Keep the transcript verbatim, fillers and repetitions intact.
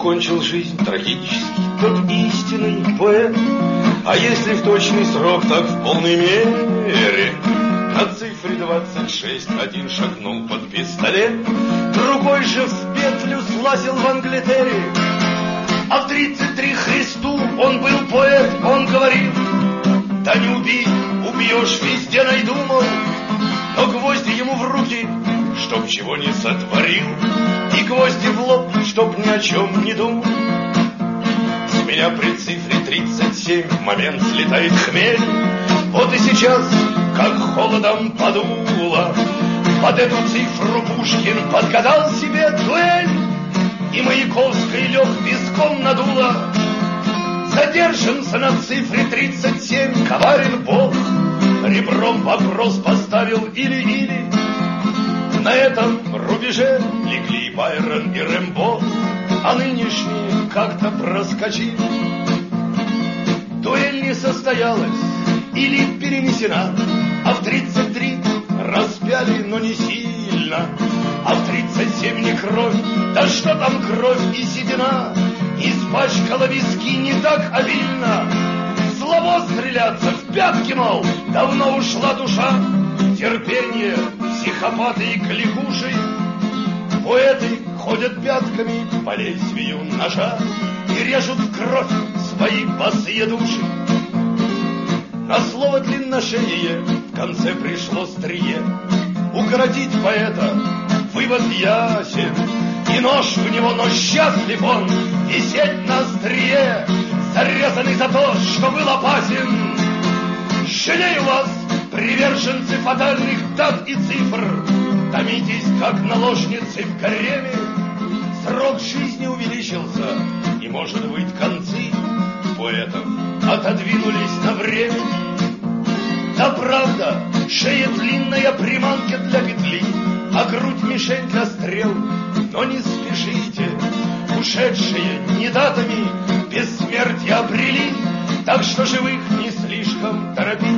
кончил жизнь трагически тот истинный поэт. А если в точный срок, так в полной мере. На цифре двадцать шесть один шагнул под пистолет, другой же в петлю слазил в Англитере. А в тридцать три Христу он был поэт, он говорил: да не убей, убьешь, везде найду, мол. Но гвозди ему в руки, чтоб чего не сотворил, и гвозди в лоб, чтоб ни о чем не думал. С меня при цифре тридцать семь в момент слетает хмель. Вот и сейчас, как холодом подуло, под эту цифру Пушкин подгадал себе дуэль, и Маяковской лег виском надуло. Задержимся на цифре тридцать семь, коварен Бог, ребром вопрос поставил или-или. На этом рубеже легли Байрон и Рэмбо, а нынешние как-то проскочили. Дуэль не состоялась или перенесена, а в тридцать три распяли, но не сильно. А в тридцать семь не кровь, да что там кровь и седина, испачкала виски не так обильно. Слабо стреляться в пятки, мол, давно ушла душа. Терпение, психопаты и кликуши, поэты ходят пятками по лезвию ножа и режут в кровь свои босые души. На слово длинношее в конце пришло стрие. Укоротить поэта вывод ясен, и нож в него, но счастлив он висеть на острие, зарезанный за то, что был опасен. Жалею вас, приверженцы фатальных дат и цифр, томитесь, как наложницы в гареме. Срок жизни увеличился, и, может быть, концы поэтов отодвинулись на время. Да правда, шея длинная приманка для петли, а грудь мишень для стрел. Но не спешите, ушедшие не датами бессмертие обрели, так что живых не слишком торопить.